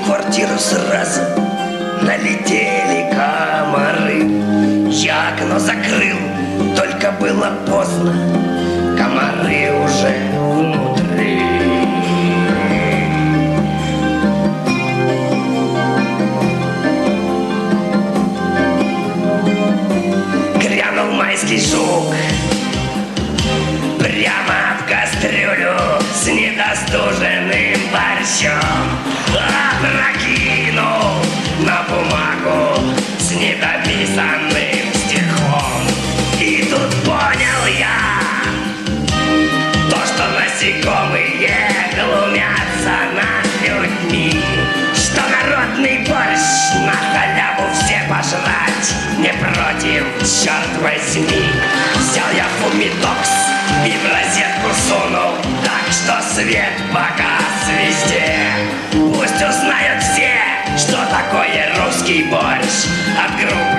квартиру сразу налетели комары. Я окно закрыл, только было поздно, комары уже внутри. Грянул майский жук прямо в кастрюлю с недостуженным борщом. Опрокинул на бумагу с недописанным стихом. И тут понял я то, что насекомые глумятся над людьми, что народный борщ на халяву все пожрать не против, черт возьми. Взял я фумитокс и в розетку сунул, так что свет погас везде. Пусть узнают все, что такое русский борщ от группы